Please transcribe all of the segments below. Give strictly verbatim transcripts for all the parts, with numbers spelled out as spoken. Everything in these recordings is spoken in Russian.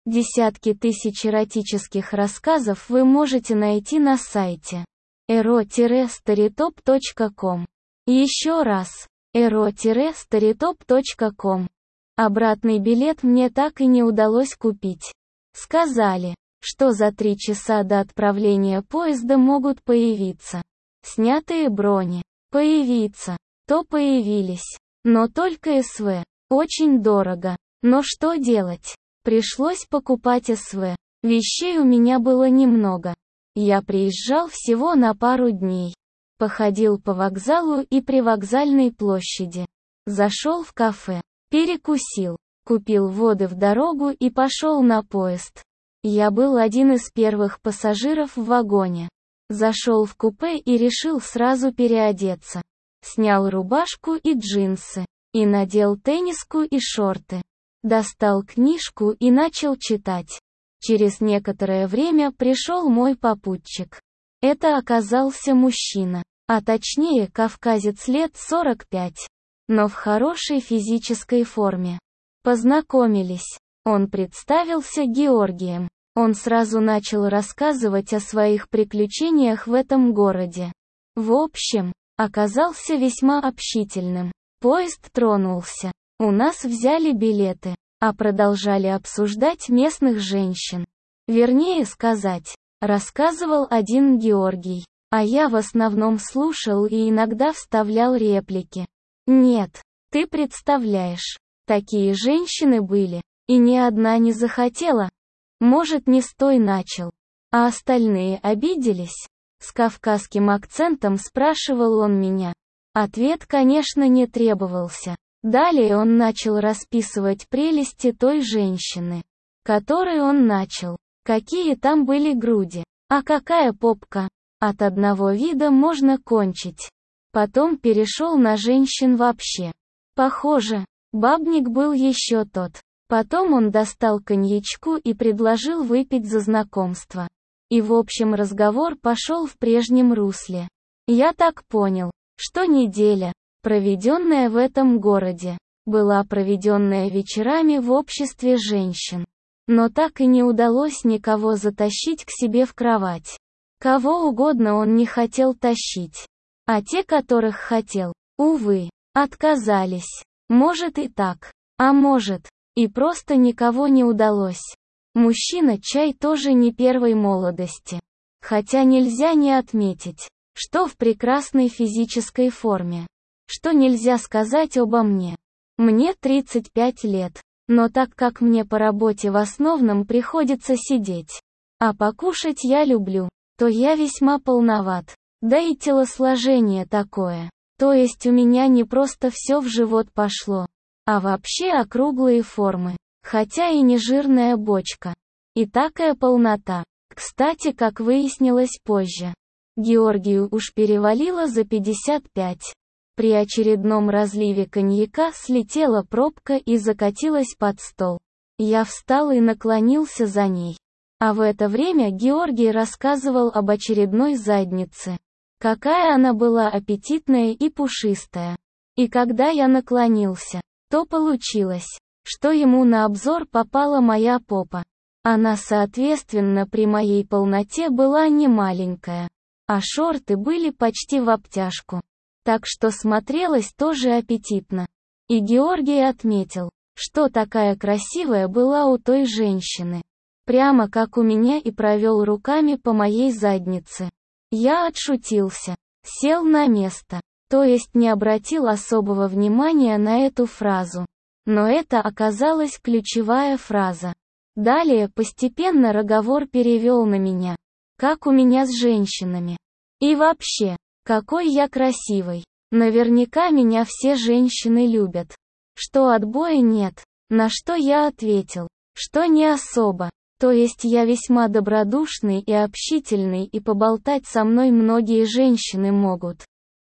Десятки тысяч эротических рассказов вы можете найти на сайте эро старитоп точка ком. Еще раз, эро старитоп точка ком. Обратный билет мне так и не удалось купить. Сказали, что за три часа до отправления поезда могут появиться снятые брони. Появиться, то появились. Но только СВ. Очень дорого. Но что делать? Пришлось покупать СВ. Вещей у меня было немного. Я приезжал всего на пару дней. Походил по вокзалу и привокзальной площади. Зашел в кафе. Перекусил. Купил воды в дорогу и пошел на поезд. Я был один из первых пассажиров в вагоне. Зашел в купе и решил сразу переодеться. Снял рубашку и джинсы. И надел тенниску и шорты. Достал книжку и начал читать. Через некоторое время пришел мой попутчик. Это оказался мужчина, а точнее кавказец лет сорок пять, но в хорошей физической форме. Познакомились. Он представился Георгием. Он сразу начал рассказывать о своих приключениях в этом городе. В общем, оказался весьма общительным. Поезд тронулся. У нас взяли билеты, а продолжали обсуждать местных женщин. Вернее сказать, рассказывал один Георгий, а я в основном слушал и иногда вставлял реплики. Нет, ты представляешь, такие женщины были, и ни одна не захотела. Может, не с той начал, а остальные обиделись? С кавказским акцентом спрашивал он меня. Ответ, конечно, не требовался. Далее он начал расписывать прелести той женщины, которой он начал. Какие там были груди, а какая попка. От одного вида можно кончить. Потом перешел на женщин вообще. Похоже, бабник был еще тот. Потом он достал коньячку и предложил выпить за знакомство. И в общем разговор пошел в прежнем русле. Я так понял, что неделя, проведенная в этом городе, была проведенная вечерами в обществе женщин. Но так и не удалось никого затащить к себе в кровать. Кого угодно он не хотел тащить. А те, которых хотел, увы, отказались. Может и так, а может, и просто никого не удалось. Мужчина чай тоже не первой молодости. Хотя нельзя не отметить, что в прекрасной физической форме. Что нельзя сказать обо мне. Мне тридцать пять лет, но так как мне по работе в основном приходится сидеть, а покушать я люблю, то я весьма полноват. Да и телосложение такое. То есть у меня не просто все в живот пошло, а вообще округлые формы. Хотя и не жирная бочка. И такая полнота. Кстати, как выяснилось позже, Георгию уж перевалило за пятьдесят пять. При очередном разливе коньяка слетела пробка и закатилась под стол. Я встал и наклонился за ней. А в это время Георгий рассказывал об очередной заднице. Какая она была аппетитная и пушистая. И когда я наклонился, то получилось, что ему на обзор попала моя попа. Она, соответственно, при моей полноте была не маленькая, а шорты были почти в обтяжку. Так что смотрелось тоже аппетитно. И Георгий отметил, что такая красивая была у той женщины. Прямо как у меня, и провел руками по моей заднице. Я отшутился, сел на место, то есть не обратил особого внимания на эту фразу. Но это оказалась ключевая фраза. Далее постепенно разговор перевел на меня. Как у меня с женщинами. И вообще, какой я красивый. Наверняка меня все женщины любят. Что отбоя нет. На что я ответил, что не особо. То есть я весьма добродушный и общительный, и поболтать со мной многие женщины могут.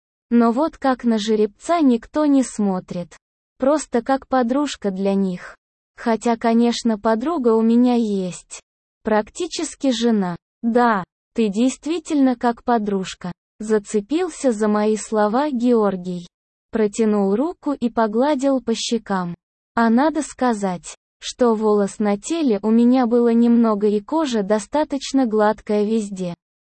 Но вот как на жеребца никто не смотрит. Просто как подружка для них. Хотя, конечно, подруга у меня есть. Практически жена. Да, ты действительно как подружка. Зацепился за мои слова Георгий. Протянул руку и погладил по щекам. А надо сказать, что волос на теле у меня было немного и кожа достаточно гладкая везде.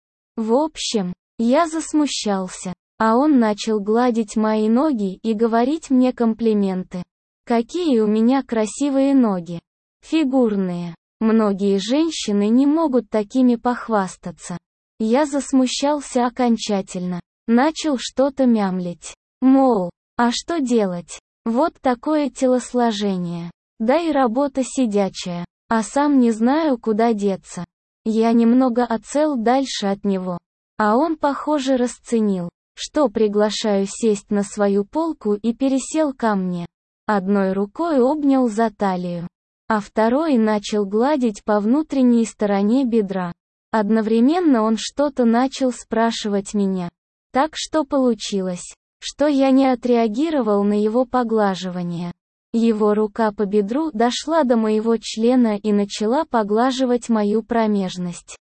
В общем, я засмущался, а он начал гладить мои ноги и говорить мне комплименты. Какие у меня красивые ноги. Фигурные. Многие женщины не могут такими похвастаться. Я засмущался окончательно. Начал что-то мямлить. Мол, а что делать? Вот такое телосложение. Да и работа сидячая. А сам не знаю, куда деться. Я немного отсел дальше от него. А он, похоже, расценил, что приглашаю сесть на свою полку и пересел ко мне. Одной рукой обнял за талию, а второй начал гладить по внутренней стороне бедра. Одновременно он что-то начал спрашивать меня. Так что получилось, что я не отреагировал на его поглаживание. Его рука по бедру дошла до моего члена и начала поглаживать мою промежность.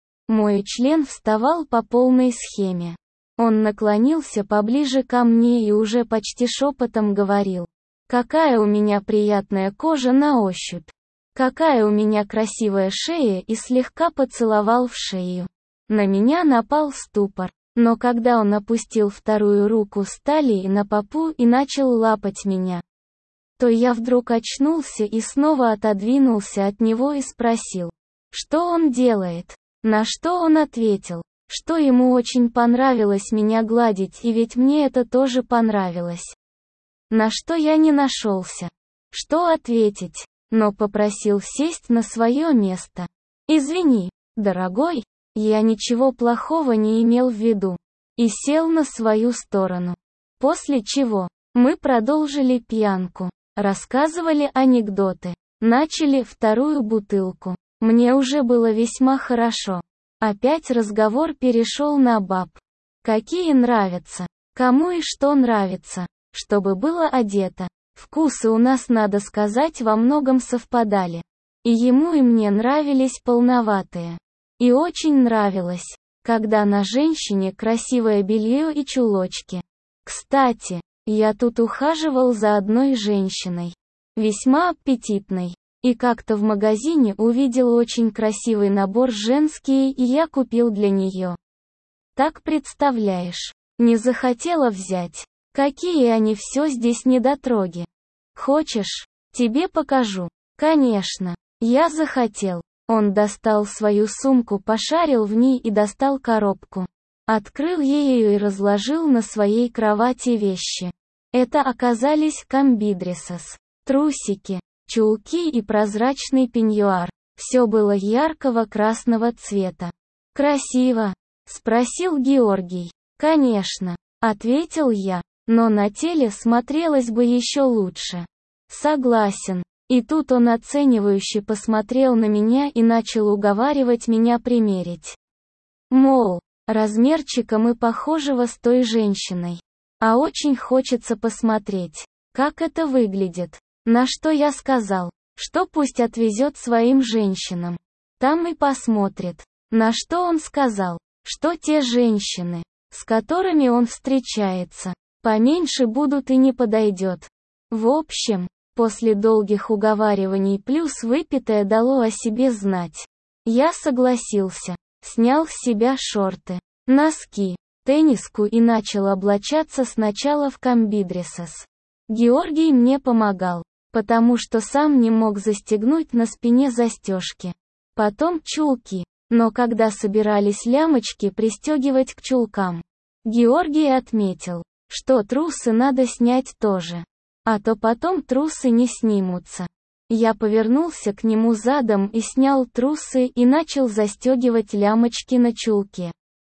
Мой член вставал по полной схеме. Он наклонился поближе ко мне и уже почти шепотом говорил: «Какая у меня приятная кожа на ощупь! Какая у меня красивая шея!» и слегка поцеловал в шею. На меня напал ступор, но когда он опустил вторую руку с талии на попу и начал лапать меня, то я вдруг очнулся и снова отодвинулся от него и спросил, что он делает. На что он ответил, что ему очень понравилось меня гладить, и ведь мне это тоже понравилось. На что я не нашелся, что ответить, но попросил сесть на свое место. «Извини, дорогой, я ничего плохого не имел в виду», и сел на свою сторону. После чего мы продолжили пьянку, рассказывали анекдоты, начали вторую бутылку. Мне уже было весьма хорошо. Опять разговор перешел на баб. Какие нравятся, кому и что нравится, чтобы было одето. Вкусы у нас, надо сказать, во многом совпадали. И ему, и мне нравились полноватые. И очень нравилось, когда на женщине красивое белье и чулочки. Кстати, я тут ухаживал за одной женщиной, весьма аппетитной. И как-то в магазине увидел очень красивый набор женский, и я купил для нее. Так представляешь, не захотела взять. Какие они все здесь недотроги. Хочешь, тебе покажу? Конечно. Я захотел. Он достал свою сумку, пошарил в ней и достал коробку. Открыл ее и разложил на своей кровати вещи. Это оказались комбидресос, трусики, чулки и прозрачный пеньюар. Все было яркого красного цвета. «Красиво?» — спросил Георгий. «Конечно», — ответил я, «но на теле смотрелось бы еще лучше». «Согласен». И тут он оценивающе посмотрел на меня и начал уговаривать меня примерить. Мол, размерчика мы похожего с той женщиной. А очень хочется посмотреть, как это выглядит. На что я сказал, что пусть отвезет своим женщинам. Там и посмотрит. На что он сказал, что те женщины, с которыми он встречается, поменьше будут и не подойдет. В общем, после долгих уговариваний плюс выпитое дало о себе знать. Я согласился, снял с себя шорты, носки, тенниску и начал облачаться сначала в комбидресос. Георгий мне помогал, потому что сам не мог застегнуть на спине застежки. Потом чулки, но когда собирались лямочки пристегивать к чулкам, Георгий отметил, что трусы надо снять тоже. А то потом трусы не снимутся. Я повернулся к нему задом и снял трусы и начал застегивать лямочки на чулке.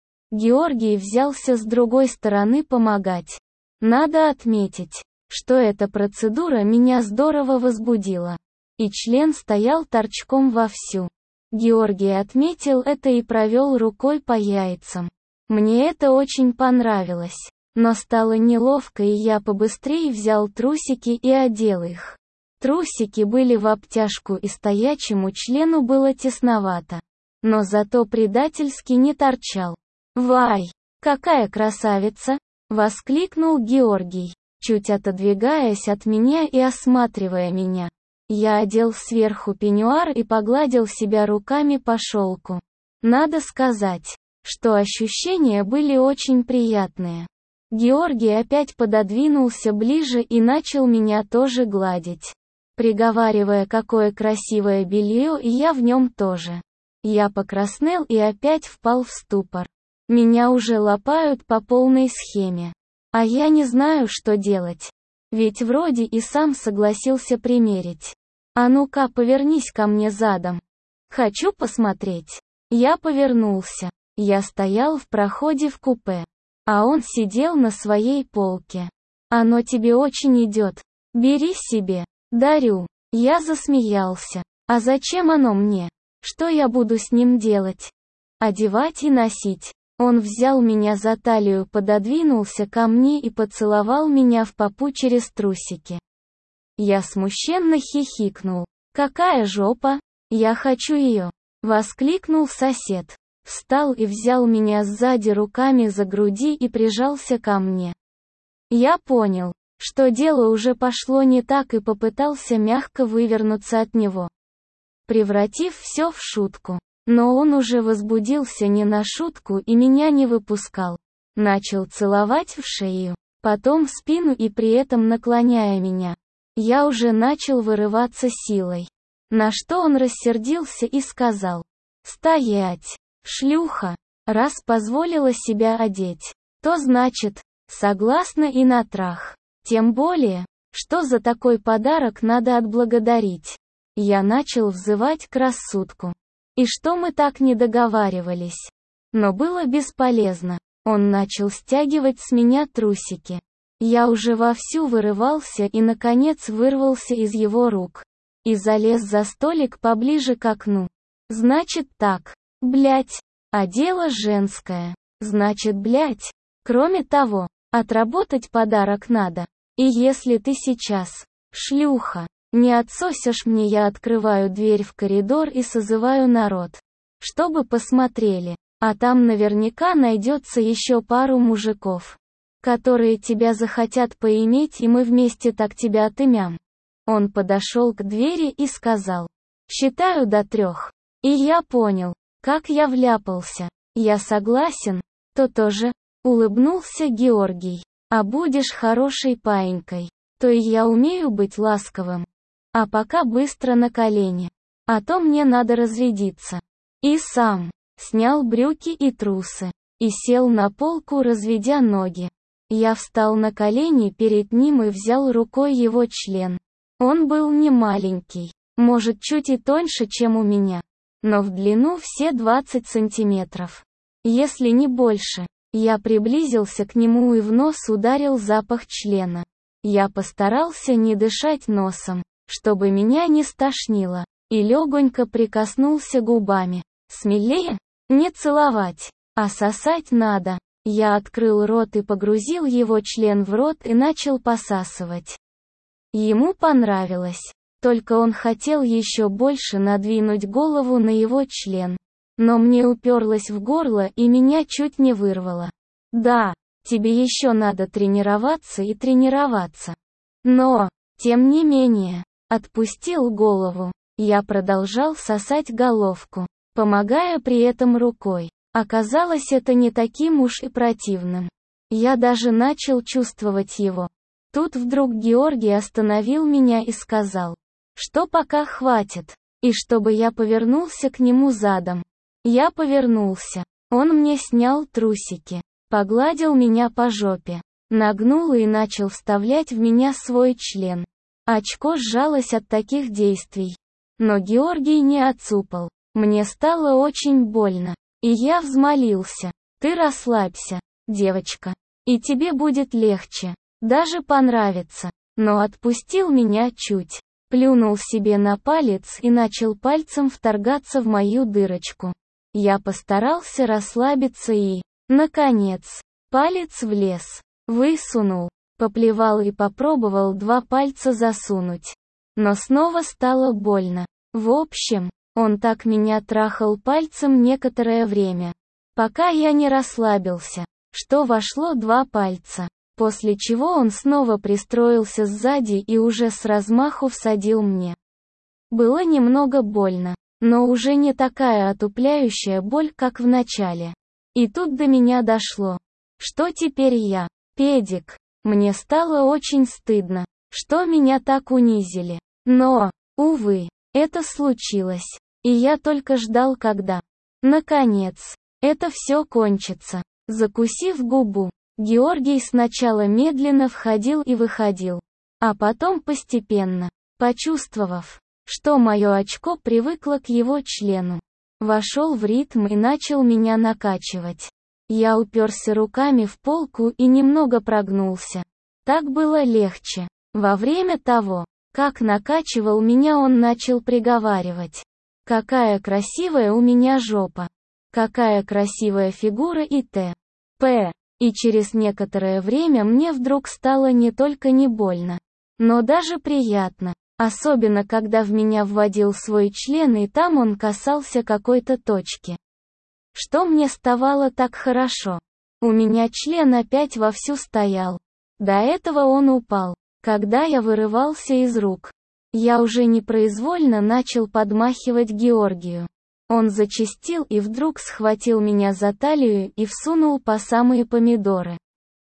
Георгий взялся с другой стороны помогать. Надо отметить, что эта процедура меня здорово возбудила. И член стоял торчком вовсю. Георгий отметил это и провел рукой по яйцам. Мне это очень понравилось. Но стало неловко, и я побыстрее взял трусики и одел их. Трусики были в обтяжку, и стоячему члену было тесновато. Но зато предательски не торчал. «Вай! Какая красавица!» — воскликнул Георгий, чуть отодвигаясь от меня и осматривая меня. Я одел сверху пеньюар и погладил себя руками по шелку. Надо сказать, что ощущения были очень приятные. Георгий опять пододвинулся ближе и начал меня тоже гладить, приговаривая, какое красивое белье, и я в нем тоже. Я покраснел и опять впал в ступор. Меня уже лапают по полной схеме. А я не знаю, что делать. Ведь вроде и сам согласился примерить. А ну-ка, повернись ко мне задом. Хочу посмотреть. Я повернулся. Я стоял в проходе в купе. А он сидел на своей полке. Оно тебе очень идет. Бери себе. Дарю. Я засмеялся. А зачем оно мне? Что я буду с ним делать? Одевать и носить. Он взял меня за талию, пододвинулся ко мне и поцеловал меня в попу через трусики. Я смущенно хихикнул. «Какая жопа? Я хочу ее!» — воскликнул сосед. Встал и взял меня сзади руками за груди и прижался ко мне. Я понял, что дело уже пошло не так, и попытался мягко вывернуться от него, превратив все в шутку. Но он уже возбудился не на шутку и меня не выпускал. Начал целовать в шею, потом в спину и при этом наклоняя меня. Я уже начал вырываться силой. На что он рассердился и сказал: «Стоять, шлюха, раз позволила себя одеть, то значит, согласна и на трах. Тем более, что за такой подарок надо отблагодарить». Я начал взывать к рассудку. И что мы так не договаривались. Но было бесполезно. Он начал стягивать с меня трусики. Я уже вовсю вырывался и наконец вырвался из его рук. И залез за столик поближе к окну. Значит так. Блять. А дело женское. Значит, блять. Кроме того, отработать подарок надо. И если ты сейчас, шлюха, не отсосешь мне, я открываю дверь в коридор и созываю народ, чтобы посмотрели, а там наверняка найдется еще пару мужиков, которые тебя захотят поиметь, и мы вместе так тебя отымям. Он подошел к двери и сказал: «Считаю до трех». И я понял, как я вляпался. Я согласен, то тоже, улыбнулся Георгий. А будешь хорошей паинькой, то и я умею быть ласковым. А пока быстро на колени. А то мне надо разрядиться. И сам снял брюки и трусы. И сел на полку, разведя ноги. Я встал на колени перед ним и взял рукой его член. Он был не маленький. Может, чуть и тоньше, чем у меня. Но в длину все двадцать сантиметров. Если не больше. Я приблизился к нему и в нос ударил запах члена. Я постарался не дышать носом, чтобы меня не стошнило, и легонько прикоснулся губами. Смелее? Не целовать, а сосать надо. Я открыл рот и погрузил его член в рот и начал посасывать. Ему понравилось. Только он хотел еще больше надвинуть голову на его член. Но мне уперлось в горло и меня чуть не вырвало. Да, тебе еще надо тренироваться и тренироваться. Но, тем не менее, отпустил голову. Я продолжал сосать головку, помогая при этом рукой. Оказалось, это не таким уж и противным. Я даже начал чувствовать его. Тут вдруг Георгий остановил меня и сказал, что пока хватит, и чтобы я повернулся к нему задом. Я повернулся. Он мне снял трусики, погладил меня по жопе, нагнул и начал вставлять в меня свой член. Очко сжалось от таких действий. Но Георгий не отцупал. Мне стало очень больно. И я взмолился: «Ты расслабься, девочка, и тебе будет легче, даже понравится». Но отпустил меня чуть, плюнул себе на палец и начал пальцем вторгаться в мою дырочку. Я постарался расслабиться и, наконец, палец влез, высунул, поплевал и попробовал два пальца засунуть. Но снова стало больно. В общем, он так меня трахал пальцем некоторое время, пока я не расслабился, что вошло два пальца, после чего он снова пристроился сзади и уже с размаху всадил мне Было немного больно, но уже не такая отупляющая боль, как в начале. И тут до меня дошло. Что теперь я? Педик. Мне стало очень стыдно, что меня так унизили. Но, увы, это случилось. И я только ждал, когда, наконец, это все кончится. Закусив губу, Георгий сначала медленно входил и выходил, а потом постепенно, почувствовав, что мое очко привыкло к его члену, вошел в ритм и начал меня накачивать. Я уперся руками в полку и немного прогнулся. Так было легче. Во время того, как накачивал меня, он начал приговаривать: «Какая красивая у меня жопа! Какая красивая фигура и т.п.» И через некоторое время мне вдруг стало не только не больно, но даже приятно. Особенно когда в меня вводил свой член и там он касался какой-то точки. Что мне ставало так хорошо. У меня член опять вовсю стоял. До этого он упал, когда я вырывался из рук. Я уже непроизвольно начал подмахивать Георгию. Он зачастил и вдруг схватил меня за талию и всунул по самые помидоры.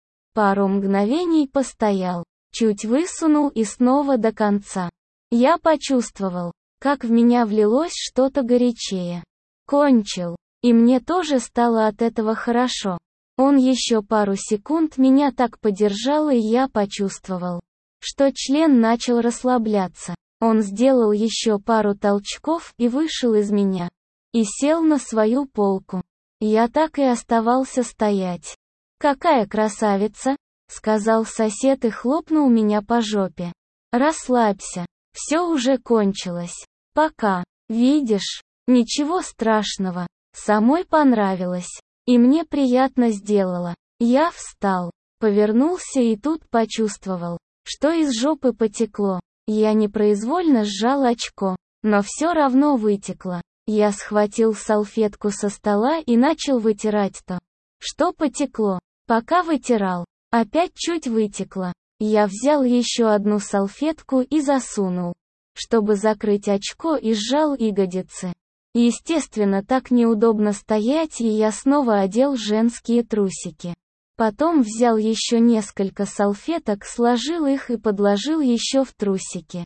Пару мгновений постоял, чуть высунул и снова до конца. Я почувствовал, как в меня влилось что-то горячее. Кончил. И мне тоже стало от этого хорошо. Он еще пару секунд меня так подержал, и я почувствовал, что член начал расслабляться. Он сделал еще пару толчков и вышел из меня. И сел на свою полку. Я так и оставался стоять. «Какая красавица!» — сказал сосед и хлопнул меня по жопе. «Расслабься. Все уже кончилось. Пока. Видишь? Ничего страшного. Самой понравилось. И мне приятно сделало». Я встал, повернулся и тут почувствовал, что из жопы потекло. Я непроизвольно сжал очко, но все равно вытекло. Я схватил салфетку со стола и начал вытирать то, что потекло. Пока вытирал, опять чуть вытекло. Я взял еще одну салфетку и засунул, чтобы закрыть очко, и сжал ягодицы. Естественно, так неудобно стоять, и я снова одел женские трусики. Потом взял еще несколько салфеток, сложил их и подложил еще в трусики.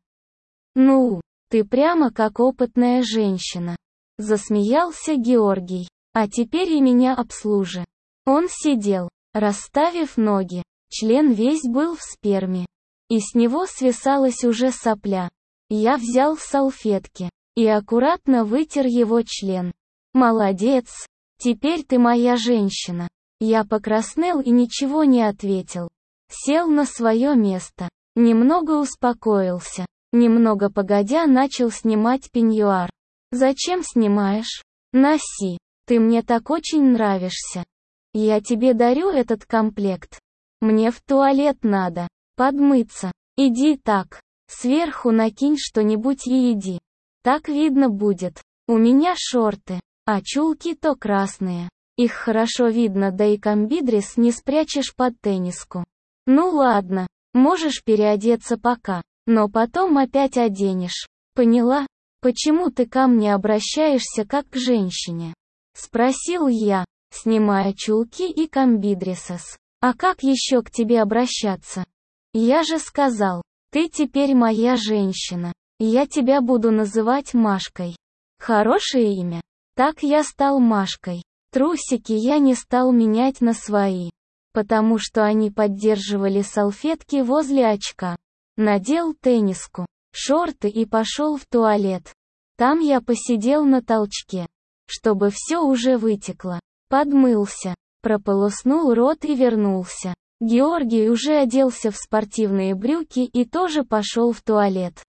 «Ну, ты прямо как опытная женщина», — засмеялся Георгий. «А теперь и меня обслужи». Он сидел, расставив ноги. Член весь был в сперме. И с него свисалась уже сопля. Я взял салфетки и аккуратно вытер его член. «Молодец! Теперь ты моя женщина». Я покраснел и ничего не ответил. Сел на свое место. Немного успокоился. Немного погодя начал снимать пеньюар. «Зачем снимаешь? Носи. Ты мне так очень нравишься. Я тебе дарю этот комплект. Мне в туалет надо. Подмыться. Иди так. Сверху накинь что-нибудь и иди. Так видно будет. У меня шорты, а чулки-то красные. Их хорошо видно, да и комбидрис не спрячешь под тенниску. Ну ладно, можешь переодеться пока, но потом опять оденешь. Поняла? Почему ты ко мне обращаешься как к женщине?» — спросил я, снимая чулки и комбидрисос. «А как еще к тебе обращаться? Я же сказал, ты теперь моя женщина. Я тебя буду называть Машкой. Хорошее имя. Так я стал Машкой. Трусики я не стал менять на свои, потому что они поддерживали салфетки возле очка. Надел тенниску, шорты и пошел в туалет. Там я посидел на толчке, чтобы все уже вытекло. Подмылся, прополоснул рот и вернулся. Георгий уже оделся в спортивные брюки и тоже пошел в туалет.